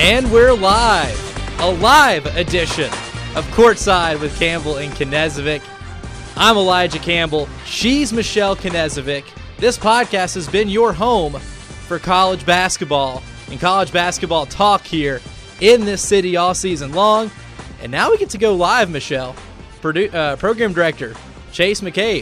And we're live, a live edition of Courtside with Campbell and Knezovic. I'm Elijah Campbell. She's Michelle Knezovic. This podcast has been your home for college basketball and college basketball talk here in this city all season long. And now we get to go live, Michelle. Program Director Chase McCabe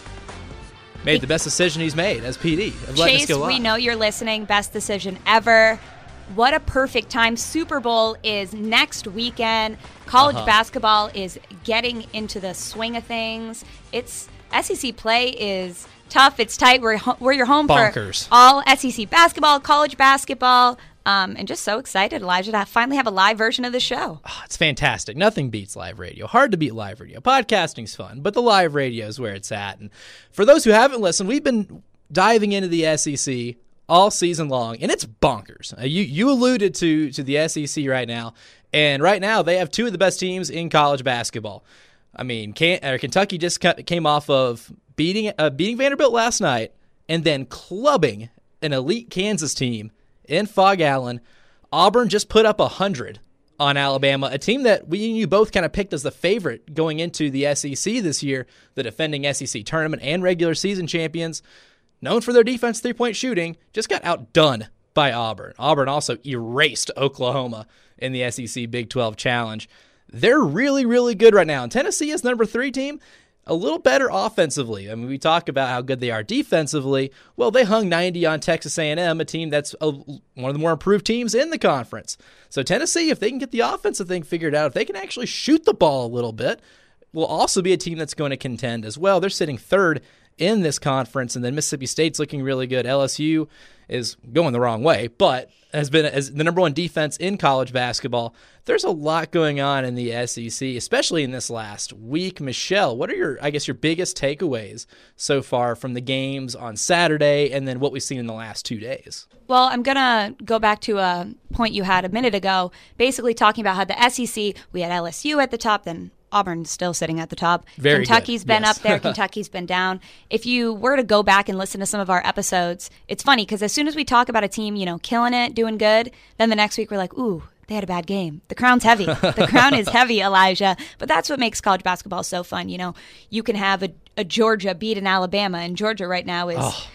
made the best decision he's made as PD of letting us go live. We know you're listening. Best decision ever. What a perfect time. Super Bowl is next weekend. College basketball is getting into the swing of things. It's SEC play is tough. It's tight. We're your home Bonkers. For all SEC basketball, college basketball, and just so excited, Elijah, to finally have a live version of the show. Oh, it's fantastic. Nothing beats live radio. Hard to beat live radio. Podcasting's fun, but the live radio is where it's at. And for those who haven't listened, we've been diving into the SEC all season long, and it's bonkers. You alluded to the SEC right now, and right now they have two of the best teams in college basketball. I mean, Kentucky just came off of beating Vanderbilt last night and then clubbing an elite Kansas team in Fog Allen. Auburn just put up 100 on Alabama, a team that you both kind of picked as the favorite going into the SEC this year, the defending SEC tournament and regular season champions. Known for their defense, three-point shooting, just got outdone by Auburn. Auburn also erased Oklahoma in the SEC Big 12 Challenge. They're really, really good right now. And Tennessee is the number 3 team, a little better offensively. I mean, we talk about how good they are defensively. Well, they hung 90 on Texas A&M, a team that's one of the more improved teams in the conference. So Tennessee, if they can get the offensive thing figured out, if they can actually shoot the ball a little bit, will also be a team that's going to contend as well. They're sitting third in this conference, and then Mississippi State's looking really good. LSU is going the wrong way, but has been as the number 1 defense in college basketball. There's a lot going on in the SEC, especially in this last week. Michelle, what are your biggest takeaways so far from the games on Saturday and then what we've seen in the last 2 days? Well, I'm going to go back to a point you had a minute ago, basically talking about how the SEC, we had LSU at the top, then Auburn's still sitting at the top. Kentucky's been up there. Kentucky's been down. If you were to go back and listen to some of our episodes, it's funny because as soon as we talk about a team, killing it, doing good, then the next week we're like, ooh, they had a bad game. The crown's heavy. The crown is heavy, Elijah. But that's what makes college basketball so fun. You can have a Georgia beat an Alabama, and Georgia right now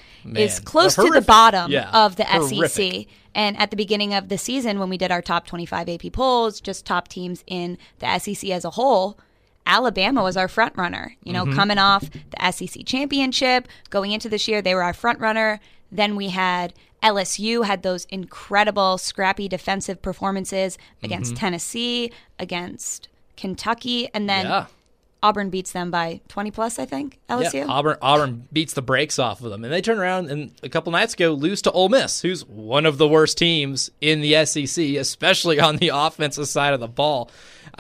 is close to the bottom of the SEC. And at the beginning of the season, when we did our top 25 AP polls, just top teams in the SEC as a whole, Alabama was our front runner, coming off the SEC championship. Going into this year, they were our front runner. Then we had LSU had those incredible scrappy defensive performances against Tennessee, against Kentucky, and then Auburn beats them by 20 plus, I think, LSU. Yeah, Auburn beats the brakes off of them. And they turn around and a couple nights ago lose to Ole Miss, who's one of the worst teams in the SEC, especially on the offensive side of the ball.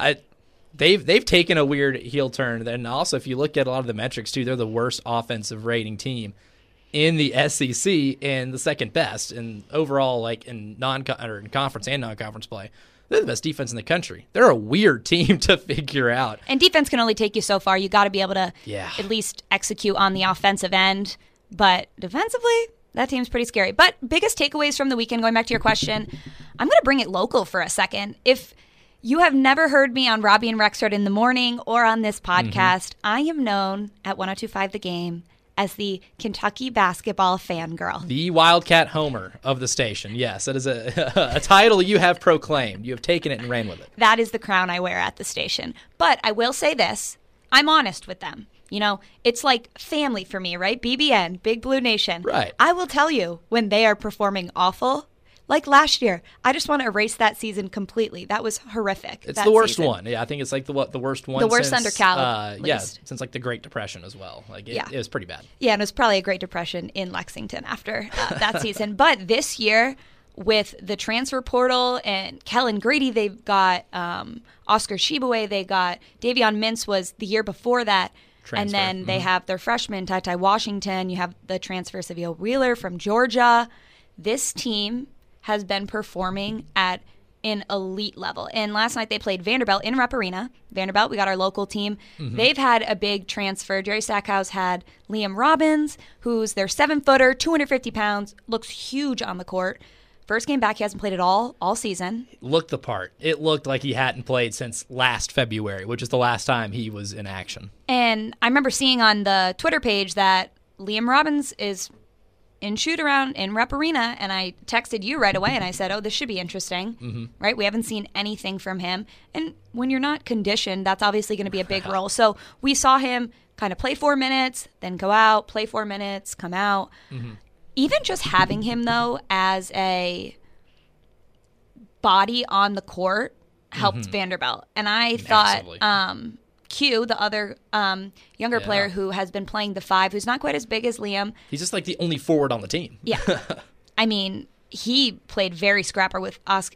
They've taken a weird heel turn. And also, if you look at a lot of the metrics, too, they're the worst offensive rating team in the SEC and the second best. And overall, in conference and non-conference play, they're the best defense in the country. They're a weird team to figure out. And defense can only take you so far. You got to be able to at least execute on the offensive end. But defensively, that team's pretty scary. But biggest takeaways from the weekend, going back to your question, I'm going to bring it local for a second. If you have never heard me on Robbie and Rexford in the morning or on this podcast, I am known at 102.5 The Game as the Kentucky basketball fangirl. The Wildcat Homer of the station. Yes, that is a title you have proclaimed. You have taken it and ran with it. That is the crown I wear at the station. But I will say this. I'm honest with them. It's like family for me, right? BBN, Big Blue Nation. Right. I will tell you when they are performing awful. Like last year, I just want to erase that season completely. That was horrific. It's the worst one. Yeah, I think it's the worst one. The worst since, under Cal. Since the Great Depression as well. It was pretty bad. Yeah, and it was probably a Great Depression in Lexington after that season. But this year, with the transfer portal and Kellen Grady, they've got Oscar Tshiebwe, they got Davion Mintz was the year before that. Transfer. And then they have their freshman, Ty Washington. You have the transfer, Saville Wheeler from Georgia. This team has been performing at an elite level. And last night they played Vanderbilt in Rupp Arena. Vanderbilt, we got our local team. They've had a big transfer. Jerry Stackhouse had Liam Robbins, who's their 7-footer, 250 pounds, looks huge on the court. First game back, he hasn't played at all season. Looked the part. It looked like he hadn't played since last February, which is the last time he was in action. And I remember seeing on the Twitter page that Liam Robbins is in shoot-around in Rep Arena, and I texted you right away, and I said, this should be interesting, right? We haven't seen anything from him. And when you're not conditioned, that's obviously going to be a big role. So we saw him kind of play 4 minutes, then go out, play 4 minutes, come out. Even just having him, though, as a body on the court helped Vanderbilt. And I thought Q, the other younger player who has been playing the 5, who's not quite as big as Liam. He's just like the only forward on the team. Yeah. I mean, he played very scrappy with Oscar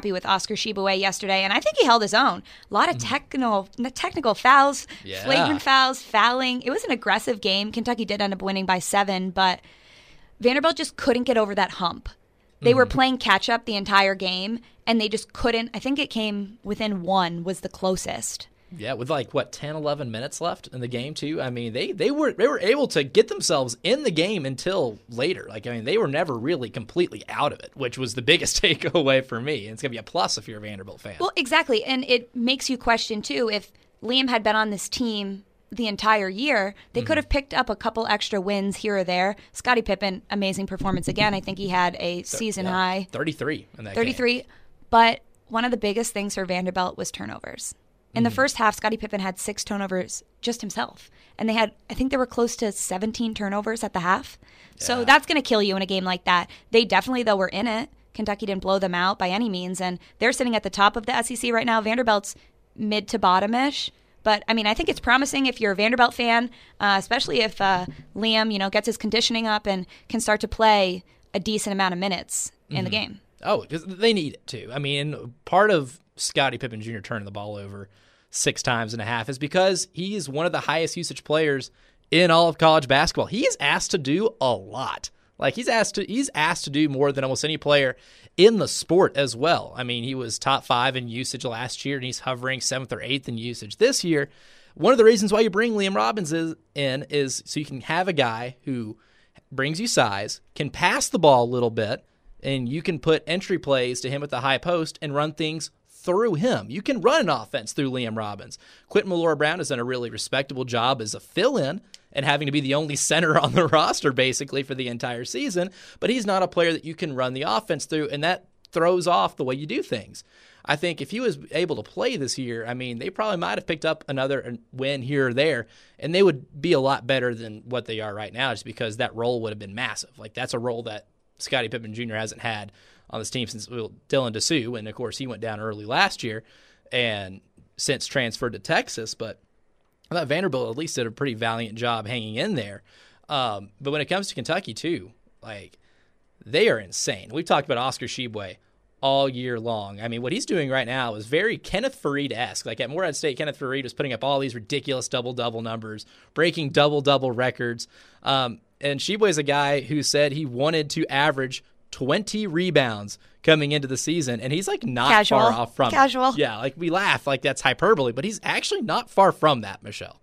Tshiebwe yesterday, and I think he held his own. A lot of technical fouls, flagrant fouls, fouling. It was an aggressive game. Kentucky did end up winning by 7, but Vanderbilt just couldn't get over that hump. They were playing catch-up the entire game, and they just couldn't. I think it came within 1 was the closest. Yeah, with 10, 11 minutes left in the game too. I mean, they were able to get themselves in the game until later. They were never really completely out of it, which was the biggest takeaway for me. And it's gonna be a plus if you're a Vanderbilt fan. Well, exactly, and it makes you question too if Liam had been on this team the entire year, they could have picked up a couple extra wins here or there. Scottie Pippen, amazing performance again. I think he had a season high 33 in that 33. game. But one of the biggest things for Vanderbilt was turnovers. In the first half, Scottie Pippen had 6 turnovers just himself. And I think they were close to 17 turnovers at the half. Yeah. So that's going to kill you in a game like that. They definitely, though, were in it. Kentucky didn't blow them out by any means. And they're sitting at the top of the SEC right now. Vanderbilt's mid to bottom-ish. But, I mean, I think it's promising if you're a Vanderbilt fan, especially if Liam, gets his conditioning up and can start to play a decent amount of minutes in the game. Oh, because they need it, too. I mean, part of Scottie Pippen Jr. turning the ball over 6 times and a half is because he is one of the highest usage players in all of college basketball. He is asked to do a lot. He's asked to do more than almost any player in the sport as well. I mean, he was top 5 in usage last year, and he's hovering 7th or 8th in usage this year. One of the reasons why you bring Liam Robbins in is so you can have a guy who brings you size, can pass the ball a little bit, and you can put entry plays to him at the high post and run things through him. You can run an offense through Liam Robbins. Quentin Millora-Brown has done a really respectable job as a fill-in and having to be the only center on the roster basically for the entire season, but he's not a player that you can run the offense through, and that throws off the way you do things. I think if he was able to play this year, I mean, they probably might have picked up another win here or there, and they would be a lot better than what they are right now just because that role would have been massive. That's a role that Scottie Pippen Jr. hasn't had on this team since Dylan Dessou, and of course he went down early last year and since transferred to Texas, but I thought Vanderbilt at least did a pretty valiant job hanging in there. But when it comes to Kentucky too, they are insane. We've talked about Oscar Tshiebwe all year long. I mean, what he's doing right now is very Kenneth Faried-esque. At Morehead State, Kenneth Faried was putting up all these ridiculous double-double numbers, breaking double-double records. And Tshiebwe is a guy who said he wanted to average 20 rebounds coming into the season, and he's not far off from it. Yeah, we laugh that's hyperbole, but he's actually not far from that, Michelle.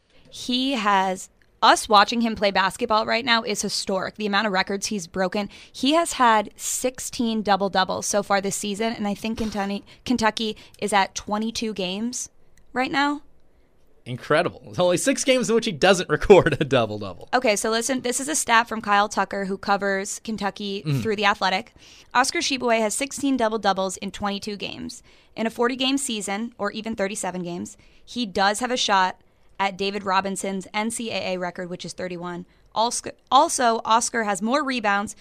He has us watching him play basketball right now is historic. The amount of records he's broken. He has had 16 double-doubles so far this season, and I think Kentucky is at 22 games right now. Incredible. There's only 6 games in which he doesn't record a double-double. Okay, so listen, this is a stat from Kyle Tucker, who covers Kentucky through The Athletic. Oscar Tshiebwe has 16 double-doubles in 22 games. In a 40-game season, or even 37 games, he does have a shot at David Robinson's NCAA record, which is 31. Also, Oscar has more rebounds,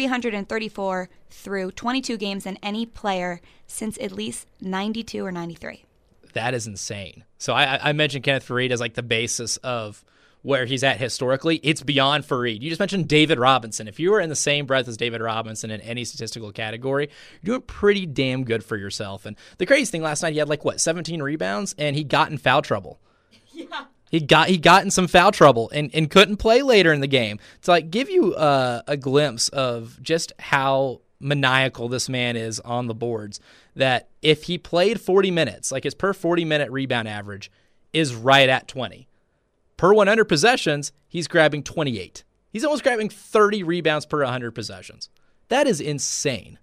334, through 22 games than any player since at least 92 or 93. That is insane. So I mentioned Kenneth Faried as the basis of where he's at historically. It's beyond Faried. You just mentioned David Robinson. If you were in the same breath as David Robinson in any statistical category, you're doing pretty damn good for yourself. And the crazy thing last night, he had 17 rebounds, and he got in foul trouble. Yeah. He got in some foul trouble and couldn't play later in the game. To give you a glimpse of just how maniacal this man is on the boards, that if he played 40 minutes, his per 40-minute rebound average is right at 20. Per 100 possessions, he's grabbing 28. He's almost grabbing 30 rebounds per 100 possessions. That is insane.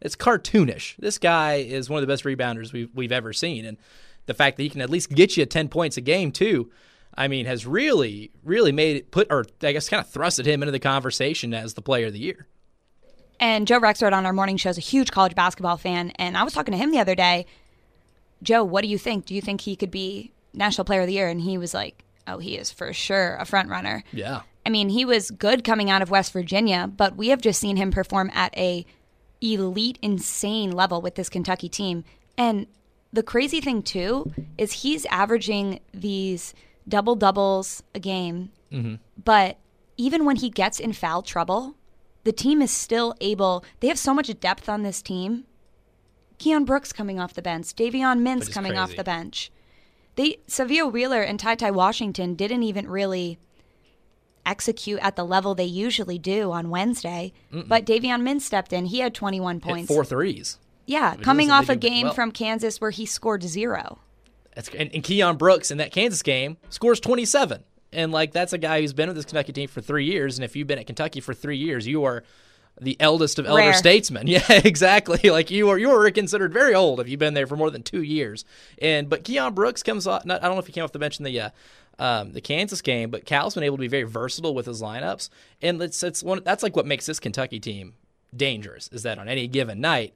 It's cartoonish. This guy is one of the best rebounders we've ever seen, and the fact that he can at least get you 10 points a game too, I mean, has really, really kind of thrusted him into the conversation as the player of the year. And Joe Rexrode on our morning show is a huge college basketball fan, and I was talking to him the other day. Joe, what do you think? Do you think he could be National Player of the Year? And he was like, oh, he is for sure a front runner. Yeah. I mean, he was good coming out of West Virginia, but we have just seen him perform at a elite, insane level with this Kentucky team. And the crazy thing, too, is he's averaging these double-doubles a game. Mm-hmm. But even when he gets in foul trouble, the team is still able – they have so much depth on this team. Keon Brooks coming off the bench. Davion Mintz coming off the bench. Savio Wheeler and Ty Washington didn't even really execute at the level they usually do on Wednesday. But Davion Mintz stepped in. He had 21 points. Hit 4 threes. Yeah, coming off a game from Kansas where he scored 0. And Keon Brooks in that Kansas game scores 27. And, that's a guy who's been with this Kentucky team for 3 years. And if you've been at Kentucky for 3 years, you are the eldest of elder statesmen. Yeah, exactly. You are considered very old if you've been there for more than 2 years. But Keon Brooks comes off. I don't know if he came off the bench in the Kansas game, but Cal's been able to be very versatile with his lineups, and that's what makes this Kentucky team dangerous. Is that on any given night,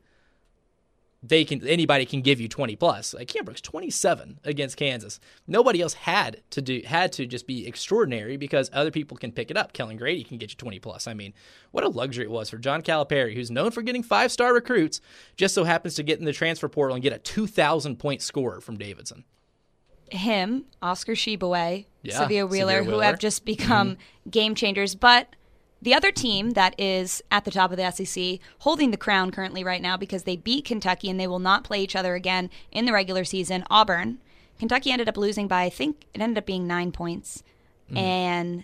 anybody can give you 20 plus. Keon Brooks 27 against Kansas. Nobody else had to just be extraordinary because other people can pick it up. Kellen Grady can get you 20 plus. I mean, what a luxury it was for John Calipari, who's known for getting 5-star recruits, just so happens to get in the transfer portal and get a 2,000 point scorer from Davidson. Him, Oscar Tshiebwe, Savio Wheeler, who have just become game changers. But the other team that is at the top of the SEC, holding the crown currently right now because they beat Kentucky and they will not play each other again in the regular season, Auburn. Kentucky ended up losing by, I think it ended up being 9 points. And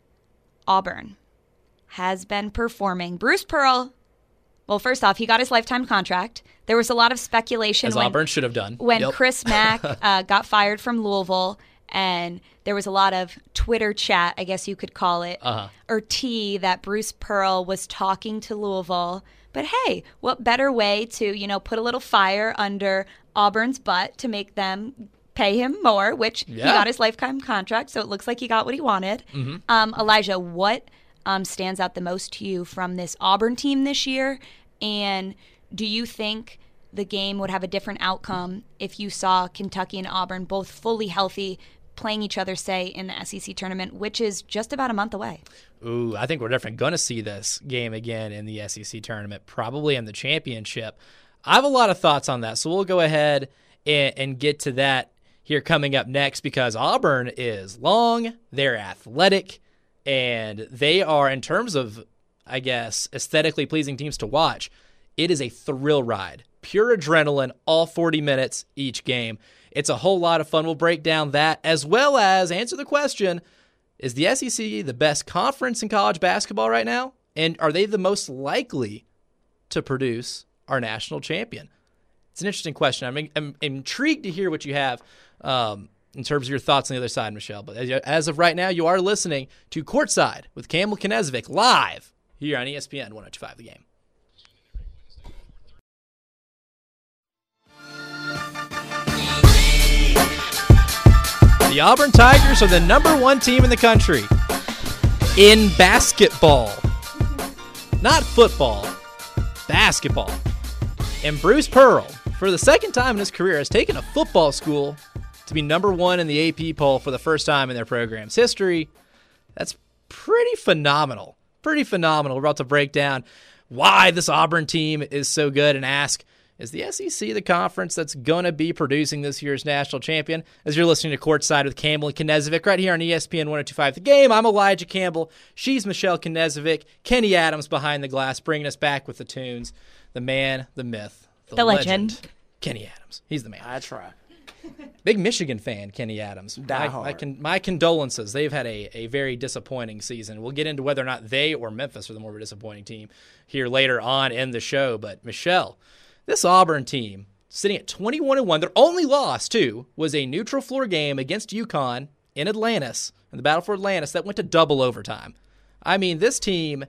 Auburn has been performing. Bruce Pearl, well, first off, he got his lifetime contract. There was a lot of speculation. As Auburn should have done. When Chris Mack got fired from Louisville, and there was a lot of Twitter chat, I guess you could call it, or tea, that Bruce Pearl was talking to Louisville. But hey, what better way to, put a little fire under Auburn's butt to make them pay him more, which he got his lifetime contract, so it looks like he got what he wanted. Elijah, what stands out the most to you from this Auburn team this year? And do you think the game would have a different outcome if you saw Kentucky and Auburn both fully healthy, playing each other, say, in the SEC tournament, which is just about a month away? Ooh, I think we're definitely going to see this game again in the SEC tournament, probably in the championship. I have a lot of thoughts on that, so we'll go ahead and get to that here coming up next, because Auburn is long, they're athletic, and they are, in terms of, I guess, aesthetically pleasing teams to watch, it is a thrill ride. Pure adrenaline, all 40 minutes each game. It's a whole lot of fun. We'll break down that, as well as answer the question, is the SEC the best conference in college basketball right now? And are they the most likely to produce our national champion? It's an interesting question. I'm intrigued to hear what you have in terms of your thoughts on the other side, Michelle. But as of right now, you are listening to Courtside with Campbell Knezevic live here on ESPN 102.5 The Game. The Auburn Tigers are the #1 team in the country in basketball. Not football, basketball. And Bruce Pearl, for the second time in his career, has taken a football school to be #1 in the AP poll for the first time in their program's history. That's pretty phenomenal. Pretty phenomenal. We're about to break down why this Auburn team is so good and ask, is the SEC the conference that's going to be producing this year's national champion? As you're listening to Courtside with Campbell and Knezevic right here on ESPN 102.5 The Game, I'm Elijah Campbell. She's Michelle Knezevic. Kenny Adams behind the glass, bringing us back with the tunes. The man, the myth, the legend. Kenny Adams. He's the man. I try. Big Michigan fan, Kenny Adams. My condolences. They've had a very disappointing season. We'll get into whether or not they or Memphis are the more disappointing team here later on in the show. But Michelle, this Auburn team, sitting at 21-1, their only loss, too, was a neutral floor game against UConn in Atlantis, in the Battle for Atlantis, that went to double overtime. I mean, this team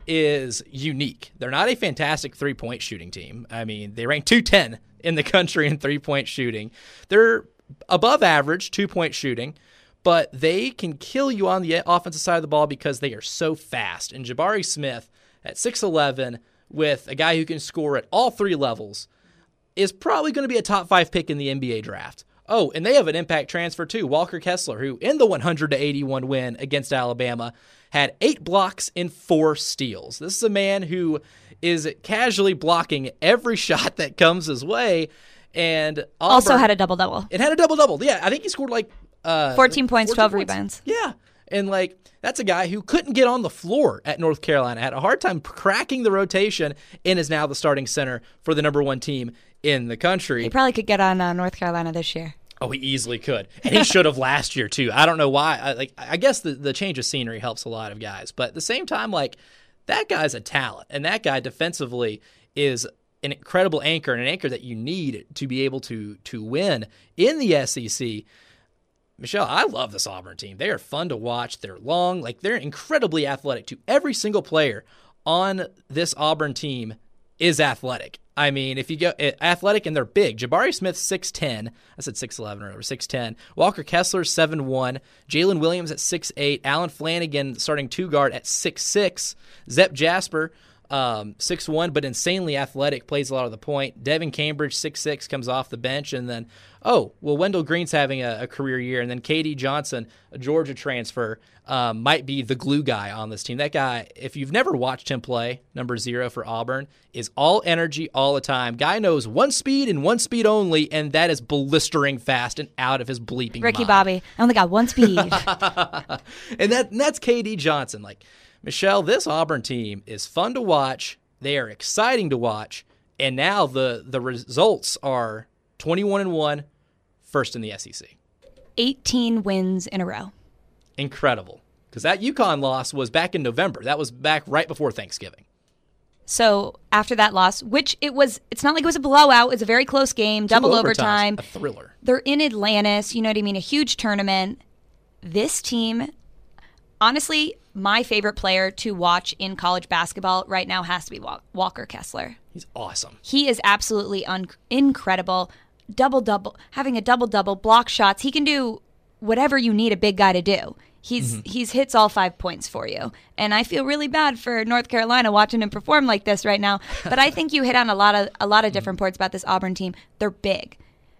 is unique. They're not a fantastic three-point shooting team. I mean, they rank 210 in the country in three-point shooting. They're above average two-point shooting, but they can kill you on the offensive side of the ball because they are so fast. And Jabari Smith at 6'11", with a guy who can score at all three levels, is probably going to be a top 5 pick in the NBA draft. Oh, and they have an impact transfer too, Walker Kessler, who in the 100-81 win against Alabama had 8 blocks and 4 steals. This is a man who is casually blocking every shot that comes his way. And Auburn also had a double-double. It had a double-double. Yeah, I think he scored 14 points, 12 rebounds. Yeah. And that's a guy who couldn't get on the floor at North Carolina, had a hard time cracking the rotation, and is now the starting center for the number 1 team in the country. He probably could get on North Carolina this year. Oh, he easily could. And he should have last year, too. I don't know why. I guess the change of scenery helps a lot of guys. But at the same time, that guy's a talent. And that guy defensively is an incredible anchor, and an anchor that you need to be able to win in the SEC. Michelle, I love this Auburn team. They are fun to watch. They're long. They're incredibly athletic, too. Every single player on this Auburn team is athletic. I mean, if you go athletic and they're big. Jabari Smith, 6'10". I said 6'11" or 6'10". Walker Kessler, 7'1". Jalen Williams at 6'8". Allen Flanigan, starting 2 guard at 6'6". Zep Jasper, 6'1", but insanely athletic, plays a lot of the point. Devin Cambridge, 6'6", comes off the bench. And then, Wendell Green's having a career year. And then KD Johnson, a Georgia transfer, might be the glue guy on this team. That guy, if you've never watched him play, number 0 for Auburn, is all energy all the time. Guy knows one speed and one speed only, and that is blistering fast and out of his bleeping Ricky mind. Bobby, I only got one speed. And that's KD Johnson. Michelle, this Auburn team is fun to watch. They are exciting to watch. And now the results are 21-1, first in the SEC. 18 wins in a row. Incredible. Because that UConn loss was back in November. That was back right before Thanksgiving. So after that loss, which it's not like it was a blowout. It's a very close game, double overtime. A thriller. They're in Atlantis, you know what I mean? A huge tournament. This team, honestly, my favorite player to watch in college basketball right now has to be Walker Kessler. He's awesome. He is absolutely incredible. Double-double, having a double-double, block shots. He can do whatever you need a big guy to do. He's hits all 5 points for you. And I feel really bad for North Carolina watching him perform like this right now. But I think you hit on a lot of different points about this Auburn team. They're big.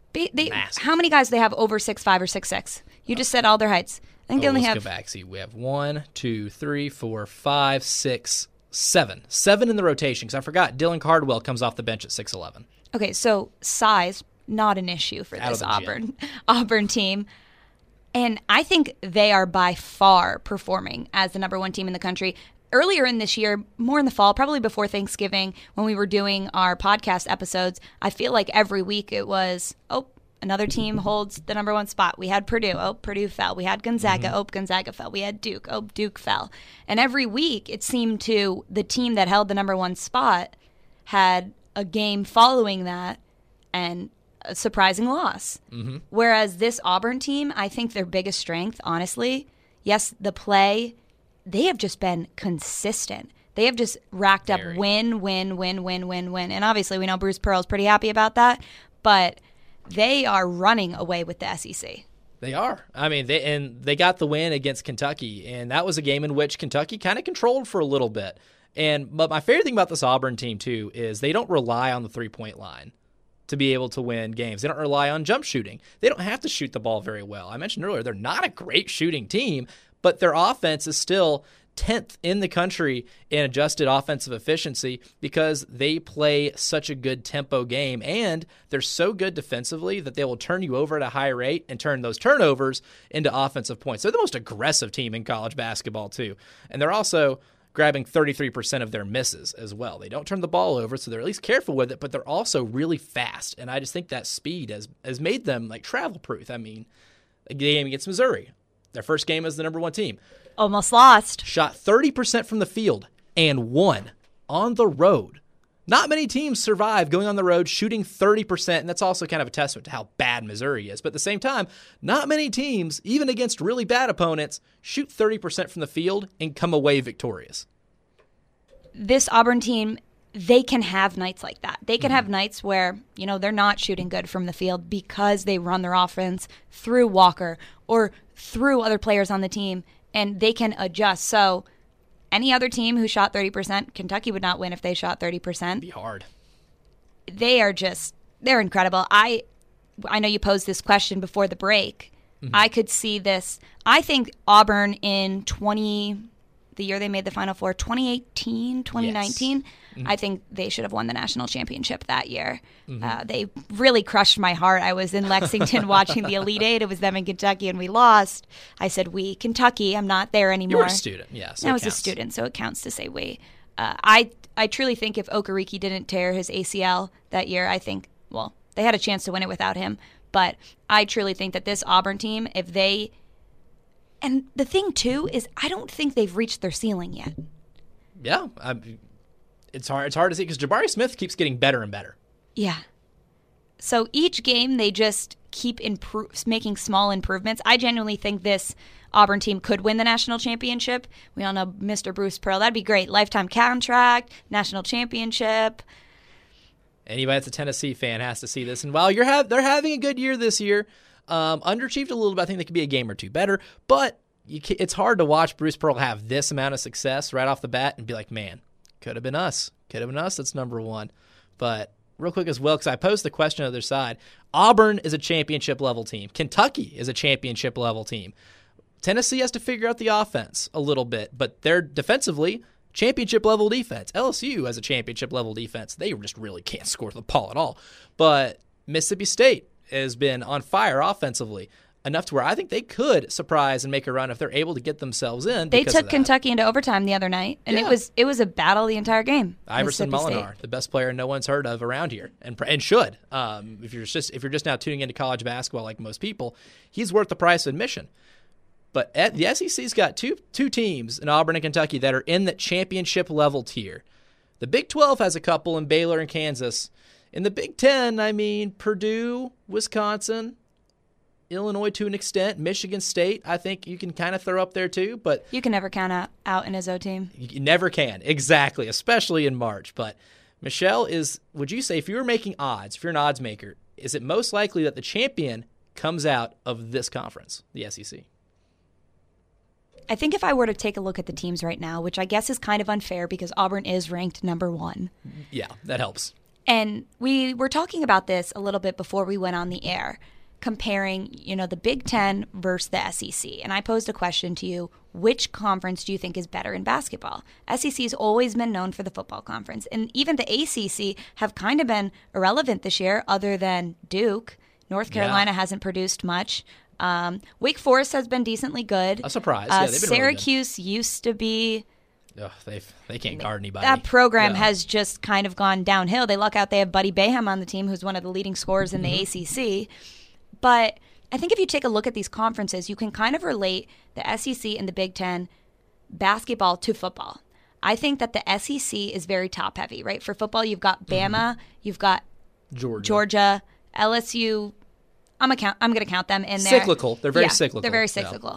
How many guys do they have over 6'5" or 6'6"? You just said all their heights. I think they only have. Let's go back. See, we have 1, 2, 3, 4, 5, 6, 7. 7 in the rotation, because I forgot Dylan Cardwell comes off the bench at 6'11". Okay, so size, not an issue for this Auburn team. And I think they are by far performing as the number 1 team in the country. Earlier in this year, more in the fall, probably before Thanksgiving, when we were doing our podcast episodes, I feel like every week it was, another team holds the number 1 spot. We had Purdue. Purdue fell. We had Gonzaga. Gonzaga fell. We had Duke. Duke fell. And every week it seemed to the team that held the number 1 spot had a game following that and a surprising loss. Mm-hmm. Whereas this Auburn team, I think their biggest strength, honestly, yes, the play, they have just been consistent. They have just racked up win. And obviously we know Bruce Pearl's pretty happy about that, but they are running away with the SEC. They are. I mean, they got the win against Kentucky, and that was a game in which Kentucky kind of controlled for a little bit. But my favorite thing about this Auburn team, too, is they don't rely on the three-point line to be able to win games. They don't rely on jump shooting. They don't have to shoot the ball very well. I mentioned earlier, they're not a great shooting team, but their offense is still 10th in the country in adjusted offensive efficiency because they play such a good tempo game, and they're so good defensively that they will turn you over at a high rate and turn those turnovers into offensive points. They're the most aggressive team in college basketball, too. And they're also grabbing 33% of their misses as well. They don't turn the ball over, so they're at least careful with it, but they're also really fast. And I just think that speed has made them travel-proof. I mean, the game against Missouri, their first game as the number 1 team. Almost lost. Shot 30% from the field and won on the road. Not many teams survive going on the road shooting 30%, and that's also kind of a testament to how bad Missouri is. But at the same time, not many teams, even against really bad opponents, shoot 30% from the field and come away victorious. this Auburn team, they can have nights like that. They can have nights where, they're not shooting good from the field because they run their offense through Walker or through other players on the team, and they can adjust. So any other team who shot 30%, Kentucky would not win if they shot 30%. It'd be hard. They're incredible. I know you posed this question before the break. I could see this. I think Auburn in the year they made the Final Four, 2018, 2019, yes. I think they should have won the national championship that year. They really crushed my heart. I was in Lexington watching the Elite Eight. It was them in Kentucky, and we lost. I said we. Kentucky, I'm not there anymore. You were a student, yes. Yeah, I was a student, so it counts to say we. I truly think if Okereke didn't tear his ACL that year, I think, they had a chance to win it without him. But I truly think that this Auburn team, if they... And the thing, too, is I don't think they've reached their ceiling yet. Yeah. It's hard to see because Jabari Smith keeps getting better and better. Yeah. So each game, they just keep making small improvements. I genuinely think this Auburn team could win the national championship. We all know Mr. Bruce Pearl. That'd be great. Lifetime contract, national championship. Anybody that's a Tennessee fan has to see this. And while they're having a good year this year, underachieved a little bit. I think they could be a game or two better. But it's hard to watch Bruce Pearl have this amount of success right off the bat and be like, man, could have been us. Could have been us. That's number one. But real quick as well, because I posed the question on the other side, Auburn is a championship-level team. Kentucky is a championship-level team. Tennessee has to figure out the offense a little bit, but they're defensively championship-level defense. LSU has a championship-level defense. They just really can't score the ball at all. But Mississippi State has been on fire offensively enough to where I think they could surprise and make a run if they're able to get themselves in. They took Kentucky into overtime the other night, and it was a battle the entire game. Iverson Molinar, the best player no one's heard of around here, and should. If you're just now tuning into college basketball like most people, he's worth the price of admission. But the SEC's got two teams in Auburn and Kentucky that are in the championship level tier. The Big 12 has a couple in Baylor and Kansas. In the Big 10, Purdue, Wisconsin, Illinois to an extent, Michigan State, I think you can kind of throw up there too. But you can never count out an Izzo team. You never can, exactly, especially in March. But Michelle, would you say if you were making odds, if you're an odds maker, is it most likely that the champion comes out of this conference, the SEC? I think if I were to take a look at the teams right now, which I guess is kind of unfair because Auburn is ranked number 1. Yeah, that helps. And we were talking about this a little bit before we went on the air, comparing, the Big Ten versus the SEC. And I posed a question to you, which conference do you think is better in basketball? SEC has always been known for the football conference. And even the ACC have kind of been irrelevant this year other than Duke. North Carolina hasn't produced much. Wake Forest has been decently good. A surprise. Yeah, they've been Syracuse really good. Used to be. Ugh, they can't guard anybody. That program has just kind of gone downhill. They luck out they have Buddy Boeheim on the team, who's one of the leading scorers in the ACC. But I think if you take a look at these conferences, you can kind of relate the SEC and the Big Ten basketball to football. I think that the SEC is very top-heavy, right? For football, you've got Bama, you've got Georgia, LSU. I'm going to count them in there. Cyclical. They're very cyclical. They're very cyclical.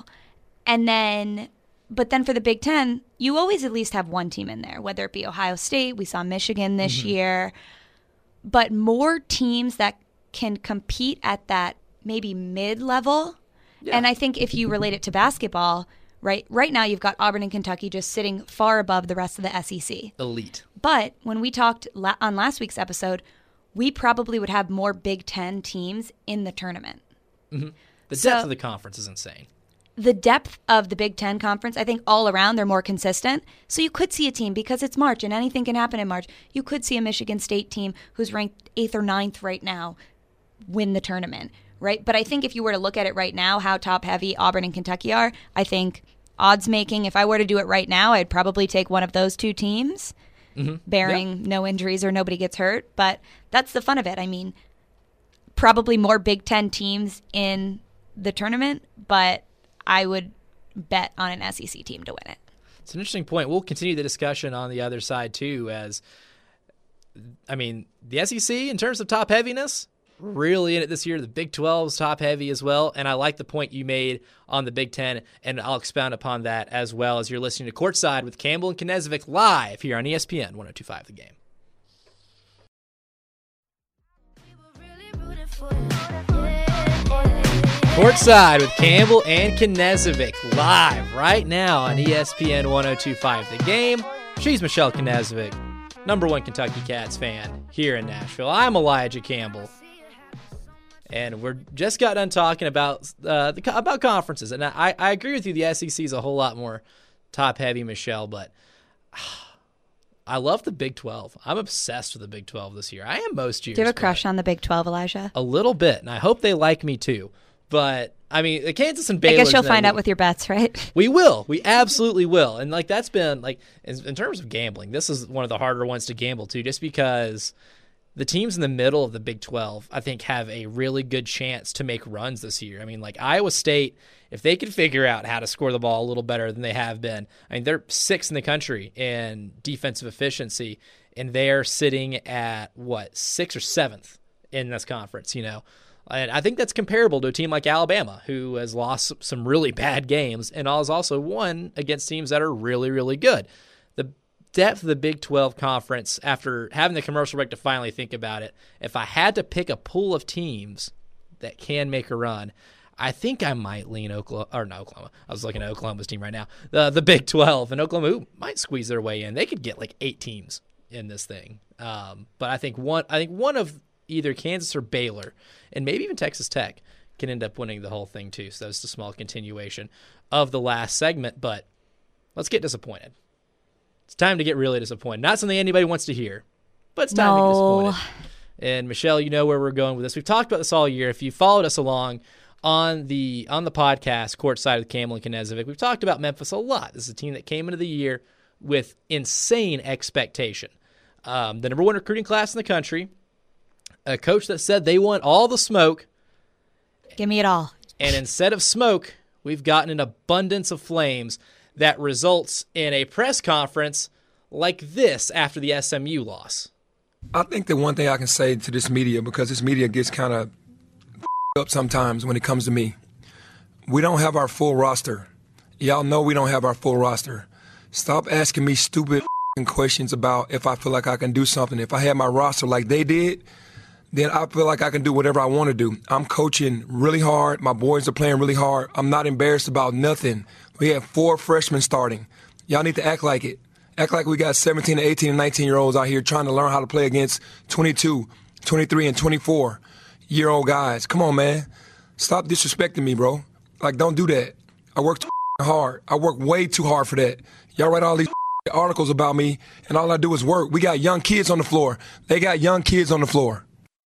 Yeah. But then for the Big Ten, you always at least have one team in there, whether it be Ohio State. We saw Michigan this year. But more teams that can compete at that maybe mid-level. Yeah. And I think if you relate it to basketball, right now you've got Auburn and Kentucky just sitting far above the rest of the SEC. Elite. But when we talked on last week's episode, we probably would have more Big Ten teams in the tournament. Mm-hmm. The depth of the conference is insane. The depth of the Big Ten conference, I think all around they're more consistent. So you could see a team, because it's March and anything can happen in March, you could see a Michigan State team who's ranked 8th or 9th right now win the tournament, right? But I think if you were to look at it right now, how top-heavy Auburn and Kentucky are, I think odds-making, if I were to do it right now, I'd probably take one of those two teams, bearing no injuries or nobody gets hurt. But that's the fun of it. I mean, probably more Big Ten teams in the tournament, but I would bet on an SEC team to win it. It's an interesting point. We'll continue the discussion on the other side, too, the SEC, in terms of top heaviness, really in it this year. The Big 12 is top heavy as well, and I like the point you made on the Big 10, and I'll expound upon that as well as you're listening to Courtside with Campbell and Knezovic live here on ESPN 102.5 The Game. Courtside with Campbell and Knezovic live right now on ESPN 102.5 The Game. She's Michelle Knezovic, #1 Kentucky Cats fan here in Nashville. I'm Elijah Campbell, and we're just got done talking about about conferences. And I agree with you. The SEC is a whole lot more top heavy, Michelle, but I love the Big 12. I'm obsessed with the Big 12 this year. I am most years. Do you have a crush on the Big 12, Elijah? A little bit, and I hope they like me too. But, I mean, the Kansas and Baylor. I guess you'll find out with your bets, right? We will. We absolutely will. And, that's been, in terms of gambling, this is one of the harder ones to gamble to, just because the teams in the middle of the Big 12, I think, have a really good chance to make runs this year. I mean, Iowa State, if they could figure out how to score the ball a little better than they have been, I mean, they're 6th in the country in defensive efficiency, and they're sitting at, 6th or 7th in this conference, And I think that's comparable to a team like Alabama, who has lost some really bad games and has also won against teams that are really, really good. The depth of the Big 12 conference, after having the commercial break to finally think about it, if I had to pick a pool of teams that can make a run, I think I might lean Oklahoma. I was looking at Oklahoma's team right now. The Big 12, and Oklahoma might squeeze their way in. They could get 8 teams in this thing. But I think one of either Kansas or Baylor, and maybe even Texas Tech, can end up winning the whole thing too. So that's a small continuation of the last segment, but let's get disappointed. It's time to get really disappointed. Not something anybody wants to hear, but it's time to get disappointed. And Michelle, you know where we're going with this. We've talked about this all year. If you followed us along on the podcast, Courtside with Campbell and Knezovic, we've talked about Memphis a lot. This is a team that came into the year with insane expectation. The #1 recruiting class in the country, a coach that said they want all the smoke. Give me it all. And instead of smoke, we've gotten an abundance of flames that results in a press conference like this after the SMU loss. I think the one thing I can say to this media, because this media gets kind of up sometimes when it comes to me, we don't have our full roster. Y'all know we don't have our full roster. Stop asking me stupid questions about if I feel like I can do something. If I had my roster like they did, then I feel like I can do whatever I want to do. I'm coaching really hard. My boys are playing really hard. I'm not embarrassed about nothing. We have 4 freshmen starting. Y'all need to act like it. Act like we got 17, 18, and 19-year-olds out here trying to learn how to play against 22, 23, and 24-year-old guys. Come on, man. Stop disrespecting me, bro. Don't do that. I work too hard. I work way too hard for that. Y'all write all these articles about me, and all I do is work. We got young kids on the floor. They got young kids on the floor.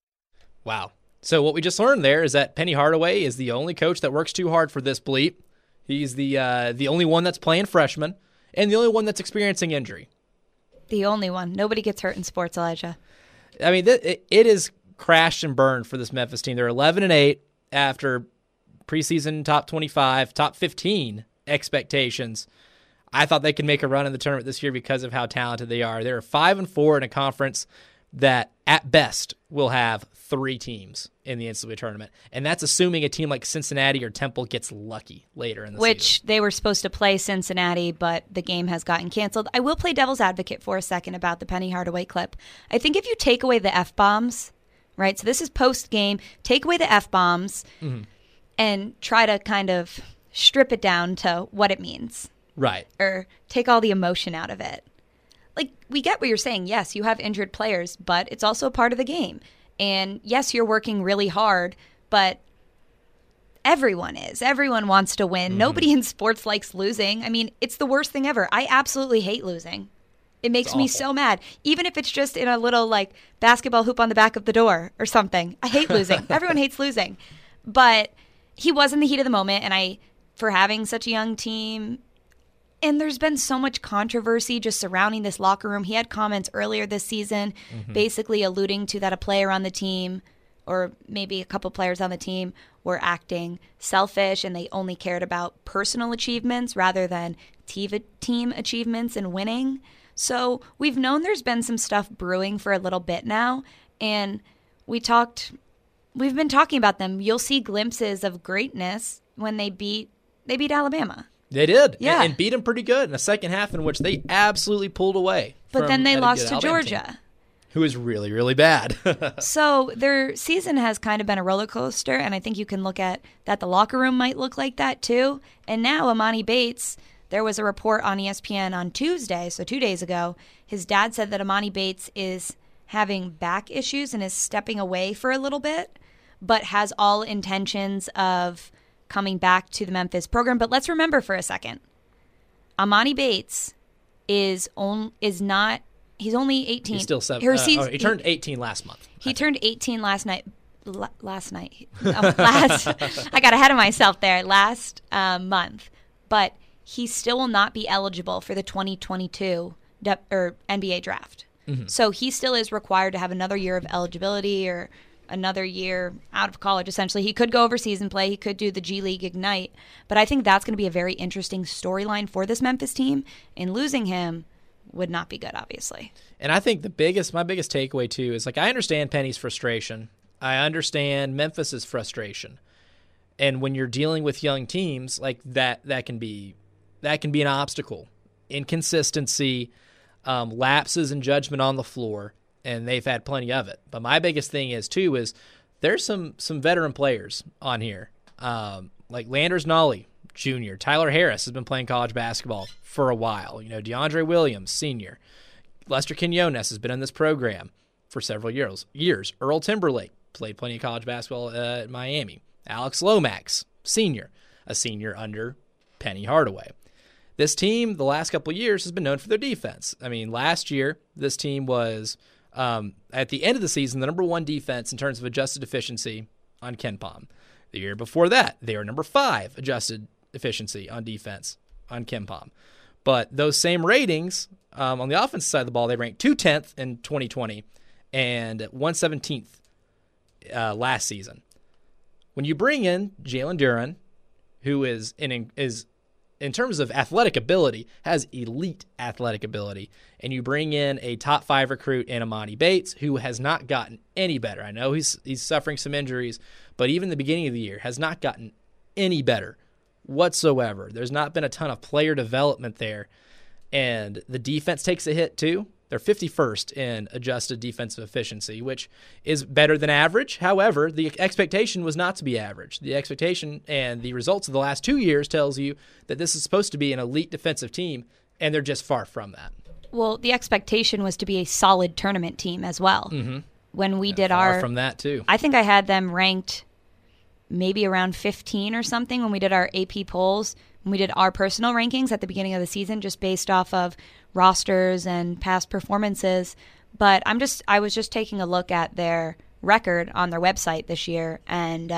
Wow. So what we just learned there is that Penny Hardaway is the only coach that works too hard for this bleep. He's the only one that's playing freshman and the only one that's experiencing injury. The only one. Nobody gets hurt in sports, Elijah. I mean, it is crashed and burned for this Memphis team. They're 11-8 after preseason top 25, top 15 expectations. I thought they could make a run in the tournament this year because of how talented they are. They're 5-4 in a conference that at best will have 3 teams in the NCAA tournament. And that's assuming a team like Cincinnati or Temple gets lucky later in the season. Which they were supposed to play Cincinnati, but the game has gotten canceled. I will play devil's advocate for a second about the Penny Hardaway clip. I think if you take away the F-bombs, right, so this is post-game, take away the F-bombs and try to kind of strip it down to what it means. Right. Or take all the emotion out of it. We get what you're saying. Yes, you have injured players, but it's also a part of the game. And yes, you're working really hard, but everyone is. Everyone wants to win. Nobody in sports likes losing. I mean, it's the worst thing ever. I absolutely hate losing. It makes me so mad. Even if it's just in a little basketball hoop on the back of the door or something. I hate losing. Everyone hates losing. But he was in the heat of the moment, and for having such a young team. And there's been so much controversy just surrounding this locker room. He had comments earlier this season basically alluding to that a player on the team, or maybe a couple players on the team, were acting selfish and they only cared about personal achievements rather than team achievements and winning. So we've known there's been some stuff brewing for a little bit now. And we talked we've been talking about them. You'll see glimpses of greatness when they beat Alabama. They did, yeah, and beat them pretty good in the second half, in which they absolutely pulled away. But then they lost to Georgia, team, who is really, really bad. So their season has kind of been a roller coaster, and I think you can look at that. The locker room might look like that too. And now Amani Bates, there was a report on ESPN on Tuesday, so 2 days ago. His dad said that Amani Bates is having back issues and is stepping away for a little bit, but has all intentions of coming back to the Memphis program. But let's remember for a second, Amani Bates is only 18. He's still 7. He turned 18 last month. He turned 18 last night. Last night. I got ahead of myself there. Last month. But he still will not be eligible for the 2022 NBA draft. Mm-hmm. So he still is required to have another year of eligibility or another year out of college, essentially. He could go overseas and play. He could do the G League Ignite. But I think that's going to be a very interesting storyline for this Memphis team. And losing him would not be good, obviously. And I think my biggest takeaway, too, is, like, I understand Penny's frustration. I understand Memphis's frustration. And when you're dealing with young teams, like, that can be an obstacle. Inconsistency, lapses in judgment on the floor, and they've had plenty of it. But my biggest thing is there's some veteran players on here, like Landers Nolly Jr., Tyler Harris has been playing college basketball for a while. DeAndre Williams, senior. Lester Quinones has been in this program for several years. Earl Timberlake played plenty of college basketball at Miami. Alex Lomax, senior, a senior under Penny Hardaway. This team, the last couple of years, has been known for their defense. I mean, last year, this team was, at the end of the season, the number 1 defense in terms of adjusted efficiency on KenPom. The year before that, they were number 5 adjusted efficiency on defense on KenPom. But those same ratings, on the offensive side of the ball, they ranked 210th in 2020 and 117th last season. When you bring in Jalen Duren, who is in terms of athletic ability, has elite athletic ability, and you bring in a top 5 recruit in Amani Bates, who has not gotten any better. I know he's suffering some injuries, but even the beginning of the year has not gotten any better whatsoever. There's not been a ton of player development there, and the defense takes a hit too. They're 51st in adjusted defensive efficiency, which is better than average. However, the expectation was not to be average. The expectation and the results of the last 2 years tells you that this is supposed to be an elite defensive team, and they're just far from that. Well, the expectation was to be a solid tournament team as well. Mm-hmm. When we did far from that too. I think I had them ranked maybe around 15 or something when we did our AP polls. When we did our personal rankings at the beginning of the season, just based off of rosters and past performances. But I was just taking a look at their record on their website this year, and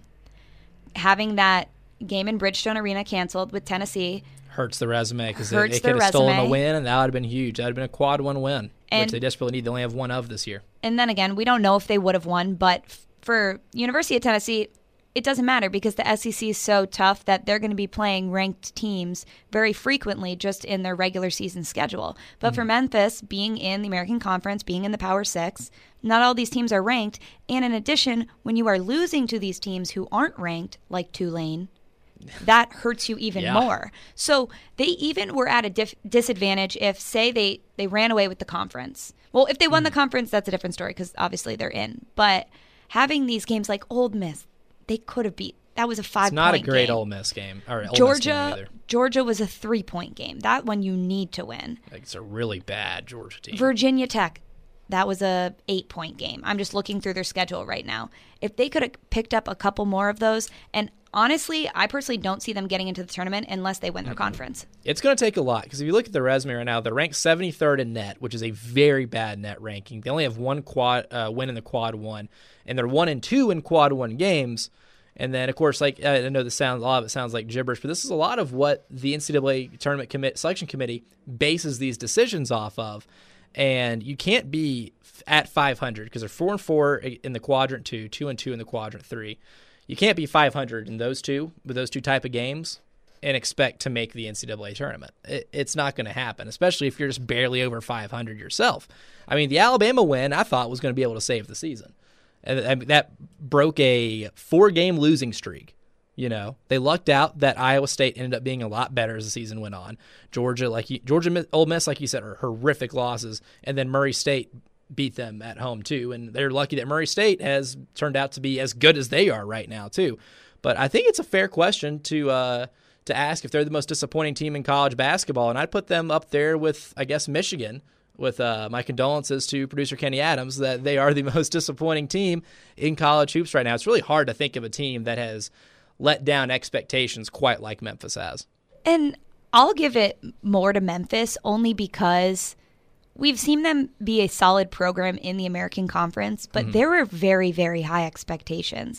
having that game in Bridgestone Arena canceled with Tennessee hurts the resume, because they could have stolen a win, and that would have been huge. That would have been a quad 1 win, which they desperately need. They only have one of this year. And then again, we don't know if they would have won, but for University of Tennessee, it doesn't matter, because the SEC is so tough that they're going to be playing ranked teams very frequently just in their regular season schedule. But for Memphis, being in the American Conference, being in the Power 6, not all these teams are ranked. And in addition, when you are losing to these teams who aren't ranked, like Tulane, that hurts you even more. So they even were at a disadvantage if, say, they ran away with the conference. Well, if they won the conference, that's a different story, because obviously they're in. But having these games like Ole Miss, they could have beat. That was a 5-point game. It's not a great Ole Miss game. Or Georgia was a 3-point game. That one you need to win. It's a really bad Georgia team. Virginia Tech, that was a 8-point game. I'm just looking through their schedule right now. If they could have picked up a couple more of those, and honestly, I personally don't see them getting into the tournament unless they win their conference. It's going to take a lot, because if you look at their resume right now, they're ranked 73rd in net, which is a very bad net ranking. They only have one win in the quad 1, and they're 1-2 in quad 1 games. And then, of course, like I know a lot of it sounds like gibberish, but this is a lot of what the NCAA tournament selection committee bases these decisions off of. And you can't be at 500, because they're 4-4 in the quadrant 2, 2-2 in the quadrant 3. You can't be 500 in those two, with those two type of games, and expect to make the NCAA tournament. It's not going to happen, especially if you're just barely over 500 yourself. I mean, the Alabama win, I thought, was going to be able to save the season. And that broke a 4-game losing streak. You know, they lucked out that Iowa State ended up being a lot better as the season went on. Georgia, Ole Miss, like you said, are horrific losses, and then Murray State beat them at home too. And they're lucky that Murray State has turned out to be as good as they are right now too. But I think it's a fair question to ask if they're the most disappointing team in college basketball, and I'd put them up there with, I guess, Michigan. With my condolences to producer Kenny Adams that they are the most disappointing team in college hoops right now. It's really hard to think of a team that has let down expectations quite like Memphis has. And I'll give it more to Memphis only because we've seen them be a solid program in the American Conference, but there were very, very high expectations.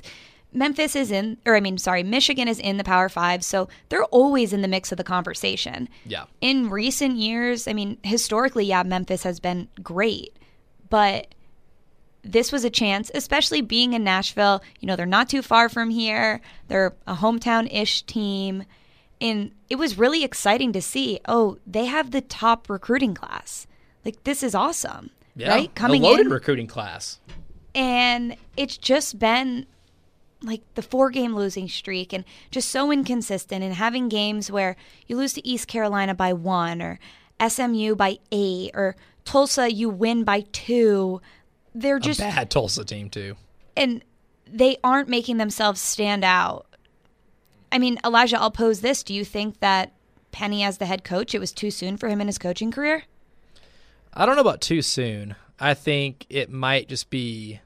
Michigan is in the Power Five, so they're always in the mix of the conversation. Yeah. In recent years, historically, Memphis has been great, but this was a chance, especially being in Nashville. You know, they're not too far from here. They're a hometown-ish team, and it was really exciting to see, they have the top recruiting class. Like, this is awesome, right? Coming a loaded recruiting class. And it's just been like the 4-game losing streak and just so inconsistent, and having games where you lose to East Carolina by 1 or SMU by 8 or Tulsa you win by 2. They're just a bad Tulsa team too. And they aren't making themselves stand out. Elijah, I'll pose this. Do you think that Penny as the head coach, it was too soon for him in his coaching career? I don't know about too soon. I think it might just be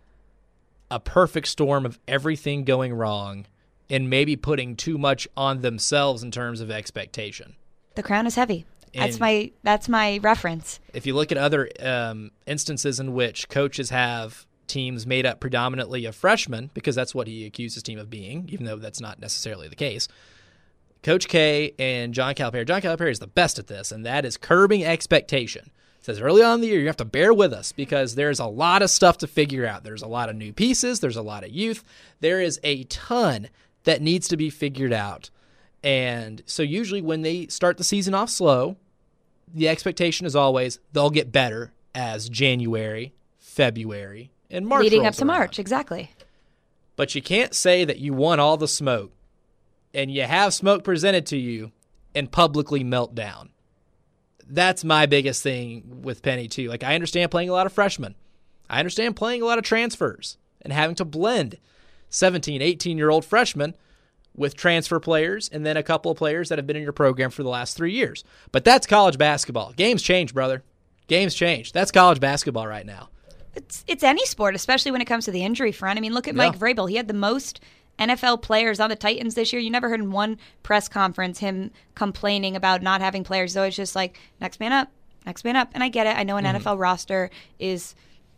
a perfect storm of everything going wrong and maybe putting too much on themselves in terms of expectation. The crown is heavy. That's my reference. If you look at other instances in which coaches have teams made up predominantly of freshmen, because that's what he accused his team of being, even though that's not necessarily the case, Coach K and John Calipari is the best at this, and that is curbing expectation. Says early on in the year, you have to bear with us because there's a lot of stuff to figure out. There's a lot of new pieces. There's a lot of youth. There is a ton that needs to be figured out. And so usually when they start the season off slow, the expectation is always they'll get better as January, February, and March leading up to around. March, exactly. But you can't say that you want all the smoke and you have smoke presented to you and publicly melt down. That's my biggest thing with Penny, too. Like, I understand playing a lot of freshmen. I understand playing a lot of transfers and having to blend 17, 18-year-old freshmen with transfer players and then a couple of players that have been in your program for the last 3 years. But that's college basketball. Games change, brother. Games change. That's college basketball right now. It's any sport, especially when it comes to the injury front. Look at Mike Vrabel. He had the most NFL players on the Titans this year. You never heard in one press conference him complaining about not having players. So it's just like, next man up. And I get it. I know an NFL roster is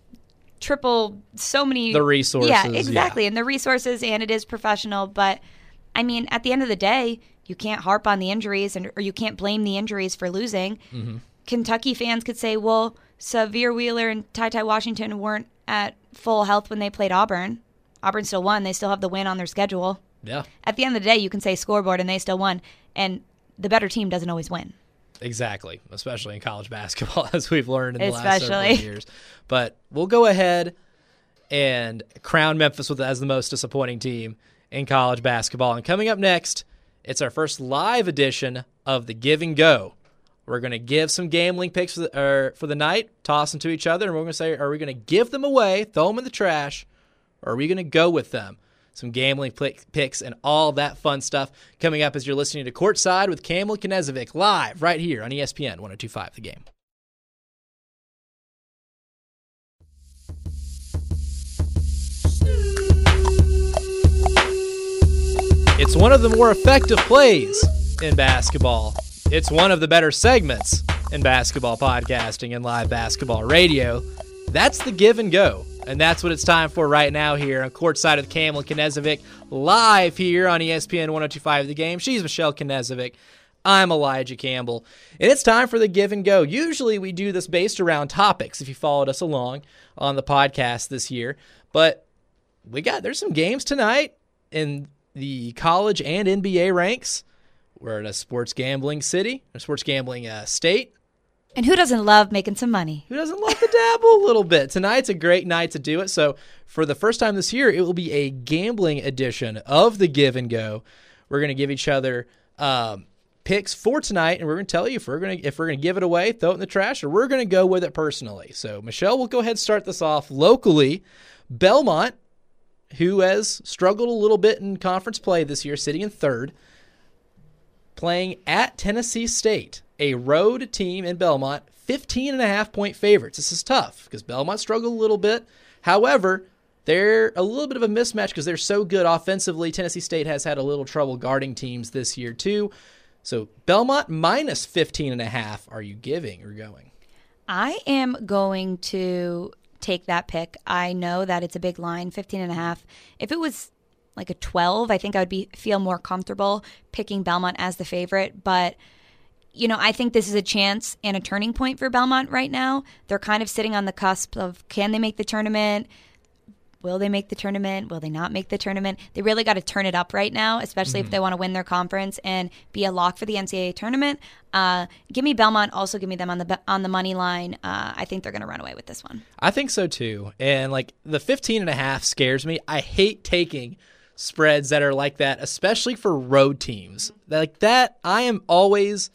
triple so many. The resources. Yeah, exactly. Yeah. And the resources, and it is professional. But, at the end of the day, you can't harp on the injuries or you can't blame the injuries for losing. Mm-hmm. Kentucky fans could say, well, Sahvir Wheeler and Ty Washington weren't at full health when they played Auburn. Auburn still won. They still have the win on their schedule. Yeah. At the end of the day, you can say scoreboard and they still won. And the better team doesn't always win. Exactly. Especially in college basketball, as we've learned in the last several years. But we'll go ahead and crown Memphis as the most disappointing team in college basketball. And coming up next, it's our first live edition of the Give and Go. We're going to give some gambling picks for the night, toss them to each other, and we're going to say, are we going to give them away, throw them in the trash, or are we going to go with them? Some gambling picks and all that fun stuff coming up as you're listening to Courtside with Campbell Knezovic live right here on ESPN 102.5 The Game. It's one of the more effective plays in basketball. It's one of the better segments in basketball podcasting and live basketball radio. That's the Give and Go. And that's what it's time for right now here on Courtside with Campbell Knezovic, live here on ESPN 102.5 The Game. She's Michelle Knezovic. I'm Elijah Campbell. And it's time for the Give and Go. Usually we do this based around topics, if you followed us along on the podcast this year. But there's some games tonight in the college and NBA ranks. We're in a sports gambling city, a sports gambling state. And who doesn't love making some money? Who doesn't love to dabble a little bit? Tonight's a great night to do it. So for the first time this year, it will be a gambling edition of the Give and Go. We're going to give each other picks for tonight, and we're going to tell you if we're going to give it away, throw it in the trash, or we're going to go with it personally. So Michelle, we'll go ahead and start this off locally. Belmont, who has struggled a little bit in conference play this year, sitting in third, playing at Tennessee State, a road team in Belmont, 15.5-point favorites. This is tough because Belmont struggled a little bit. However, they're a little bit of a mismatch because they're so good offensively. Tennessee State has had a little trouble guarding teams this year too. So Belmont minus 15.5. Are you giving or going? I am going to take that pick. I know that it's a big line, 15.5. If it was like a 12, I think I would feel more comfortable picking Belmont as the favorite. But, I think this is a chance and a turning point for Belmont right now. They're kind of sitting on the cusp of, can they make the tournament? Will they make the tournament? Will they not make the tournament? They really got to turn it up right now, especially if they want to win their conference and be a lock for the NCAA tournament. Give me Belmont. Also, give me them on the money line. I think they're going to run away with this one. I think so too. And the 15.5 scares me. I hate taking spreads that are like that, especially for road teams. Like that, I am always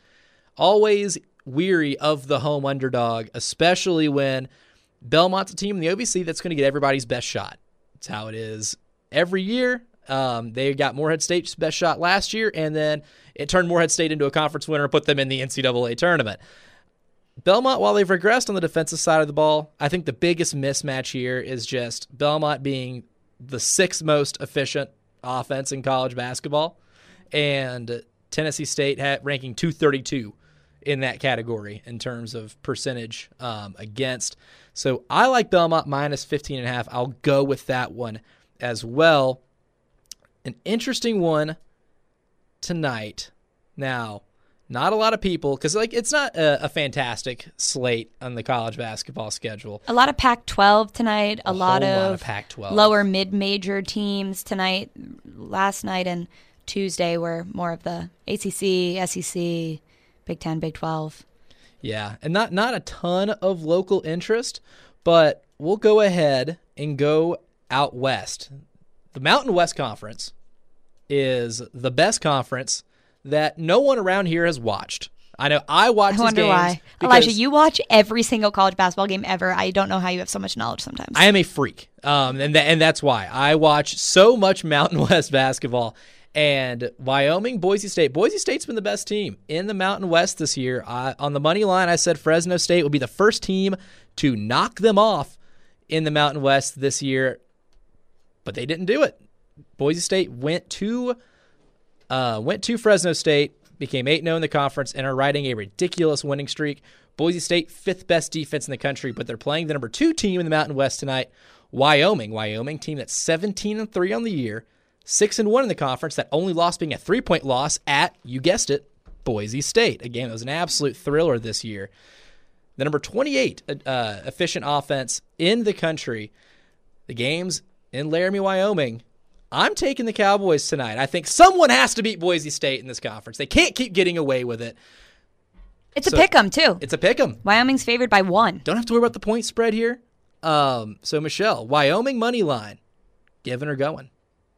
weary of the home underdog, especially when Belmont's a team in the OVC that's going to get everybody's best shot. It's how it is every year. They got Morehead State's best shot last year, and then it turned Morehead State into a conference winner and put them in the NCAA tournament. Belmont, while they've regressed on the defensive side of the ball, I think the biggest mismatch here is just Belmont being the 6th most efficient offense in college basketball, and Tennessee State ranking 232 in that category in terms of percentage against. So I like Belmont minus 15.5. I'll go with that one as well. An interesting one tonight. Now, not a lot of people, because it's not a fantastic slate on the college basketball schedule. A lot of Pac-12 tonight. A lot of Pac-12. Lower mid-major teams tonight. Last night and Tuesday were more of the ACC, SEC, Big 10, Big 12. Yeah, and not a ton of local interest, but we'll go ahead and go out west. The Mountain West Conference is the best conference that no one around here has watched. I know I watch these games. I wonder why. Elijah, you watch every single college basketball game ever. I don't know how you have so much knowledge sometimes. I am a freak, and that's why. I watch so much Mountain West basketball. And Wyoming, Boise State. Boise State's been the best team in the Mountain West this year. On the money line, I said Fresno State would be the first team to knock them off in the Mountain West this year, but they didn't do it. Boise State went to Fresno State, became 8-0 in the conference, and are riding a ridiculous winning streak. Boise State, 5th best defense in the country, but they're playing the number 2 team in the Mountain West tonight, Wyoming team that's 17-3 on the year. 6-1 in the conference, that only loss being a 3-point loss at, you guessed it, Boise State. Again, it was an absolute thriller this year. The number 28 efficient offense in the country. The game's in Laramie, Wyoming. I'm taking the Cowboys tonight. I think someone has to beat Boise State in this conference. They can't keep getting away with it. It's a pick-em, too. It's a pick-em. Wyoming's favored by 1. Don't have to worry about the point spread here. So, Michelle, Wyoming money line, giving or going?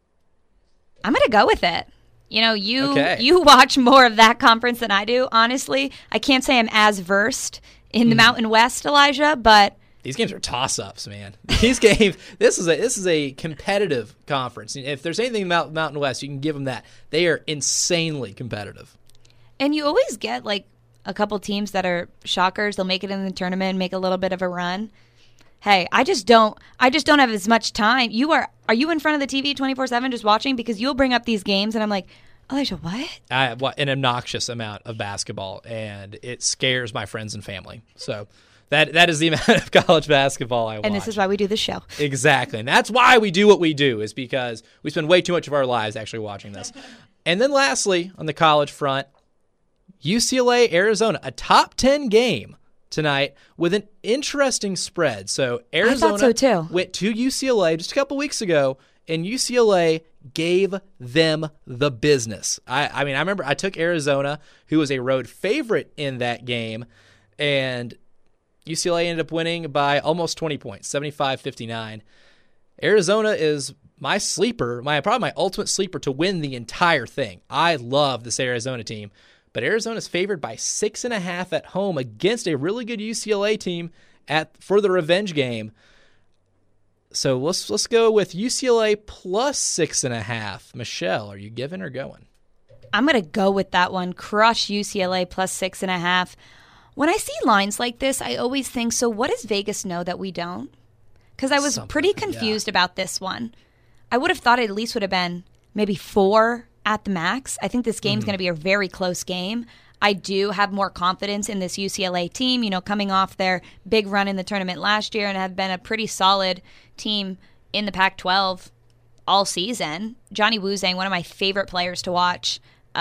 I'm going to go with it. You watch more of that conference than I do, honestly. I can't say I'm as versed in the Mountain West, Elijah, but these games are toss-ups, man. These games, this is a competitive conference. If there's anything about Mountain West, you can give them that. They are insanely competitive. And you always get a couple teams that are shockers. They'll make it in the tournament, make a little bit of a run. Hey, I just don't have as much time. Are you in front of the TV 24/7 just watching? Because you'll bring up these games and I'm like, Elijah, what? An obnoxious amount of basketball, and it scares my friends and family. So that is the amount of college basketball I watch. And this is why we do this show. Exactly. And that's why we do what we do, is because we spend way too much of our lives actually watching this. And then lastly, on the college front, UCLA, Arizona, a top 10 game tonight with an interesting spread. So Arizona went to UCLA just a couple weeks ago, and UCLA gave them the business. I remember I took Arizona, who was a road favorite in that game, and UCLA ended up winning by almost 20 points, 75-59. Arizona is my sleeper, probably my ultimate sleeper to win the entire thing. I love this Arizona team, but Arizona's favored by 6.5 at home against a really good UCLA team for the revenge game. So let's go with UCLA plus 6.5. Michelle, are you giving or going? I'm going to go with that one. Crush UCLA plus 6.5. When I see lines like this, I always think, so what does Vegas know that we don't? Because I was pretty confused about this one. I would have thought it at least would have been maybe 4 at the max. I think this game's going to be a very close game. I do have more confidence in this UCLA team, coming off their big run in the tournament last year and have been a pretty solid team in the Pac-12 all season. Johnny Woozang, one of my favorite players to watch.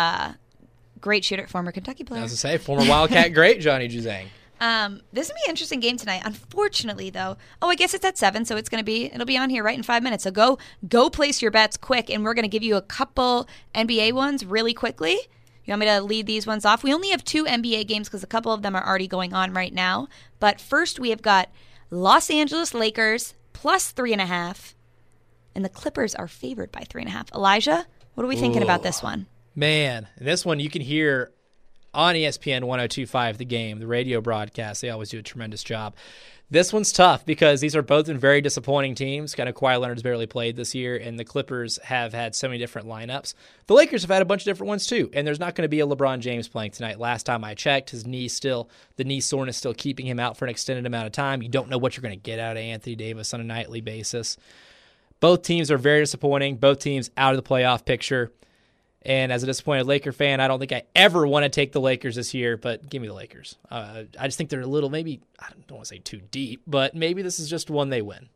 Great shooter, former Kentucky player. I was going to say, former Wildcat great, Johnny Woozang. This will be an interesting game tonight. Unfortunately, though, I guess it's at 7, so it'll be on here right in 5 minutes. So go place your bets quick, and we're going to give you a couple NBA ones really quickly. You want me to lead these ones off? We only have 2 NBA games because a couple of them are already going on right now. But first, we have got Los Angeles Lakers plus 3.5, and the Clippers are favored by 3.5. Elijah, what are we thinking about this one? Man, this one you can hear on ESPN 102.5 The Game, the radio broadcast. They always do a tremendous job. This one's tough because these are both very disappointing teams. Kind of Kawhi Leonard's barely played this year, and the Clippers have had so many different lineups. The Lakers have had a bunch of different ones too, and there's not going to be a LeBron James playing tonight. Last time I checked, the knee soreness still keeping him out for an extended amount of time. You don't know what you're going to get out of Anthony Davis on a nightly basis. Both teams are very disappointing. Both teams out of the playoff picture. And as a disappointed Laker fan, I don't think I ever want to take the Lakers this year, but give me the Lakers. I just think they're a little, maybe, I don't want to say too deep, but maybe this is just one they win.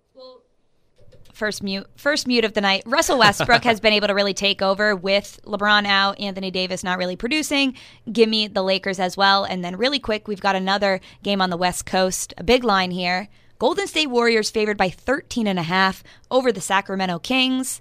First mute of the night. Russell Westbrook has been able to really take over with LeBron out, Anthony Davis not really producing. Give me the Lakers as well. And then really quick, we've got another game on the West Coast, a big line here. Golden State Warriors favored by 13.5 over the Sacramento Kings.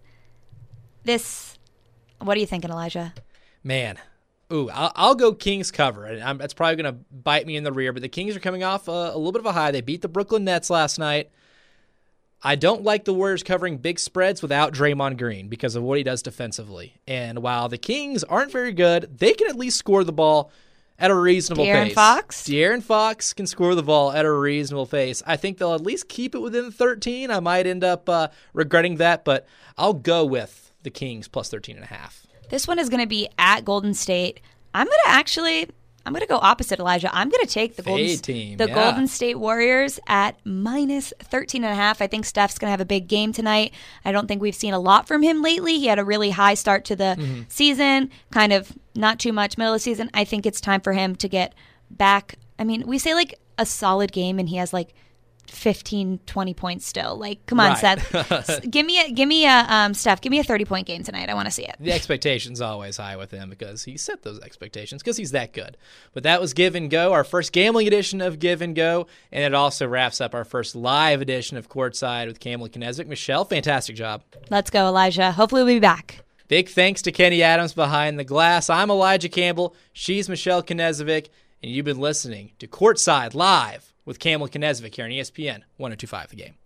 What are you thinking, Elijah? Man, I'll go Kings cover. And that's probably going to bite me in the rear, but the Kings are coming off a little bit of a high. They beat the Brooklyn Nets last night. I don't like the Warriors covering big spreads without Draymond Green because of what he does defensively. And while the Kings aren't very good, they can at least score the ball at a reasonable pace. De'Aaron Fox can score the ball at a reasonable pace. I think they'll at least keep it within 13. I might end up regretting that, but I'll go with the Kings plus 13.5. This one is going to be at Golden State. I'm going to go opposite, Elijah. I'm going to take the Golden State Warriors at minus 13.5. I think Steph's going to have a big game tonight. I don't think we've seen a lot from him lately. He had a really high start to the season, kind of not too much middle of the season. I think it's time for him to get back. I mean, we say like a solid game, and he has like 15, 20 points still. Like, come on, right. Seth. give me a Steph, give me a 30-point game tonight. I want to see it. The expectation's always high with him because he set those expectations because he's that good. But that was Give and Go, our first gambling edition of Give and Go, and it also wraps up our first live edition of Courtside with Campbell Knezevic. Michelle, fantastic job. Let's go, Elijah. Hopefully we'll be back. Big thanks to Kenny Adams behind the glass. I'm Elijah Campbell. She's Michelle Knezevic, and you've been listening to Courtside Live with Campbell Knezevic here on ESPN 102.5 The Game.